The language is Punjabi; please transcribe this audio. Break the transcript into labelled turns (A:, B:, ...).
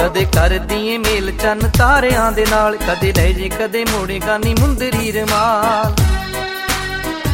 A: ਕਦੇ ਕਰਦੀ ਏ ਮੇਲ ਚੰਨ ਤਾਰਿਆਂ ਦੇ ਨਾਲ, ਕਦੇ ਲੈ ਜੇ ਕਦੇ ਮੋੜੇ ਗਾਨੀ ਮੁੰਦਰੀ ਰਮਾਲ।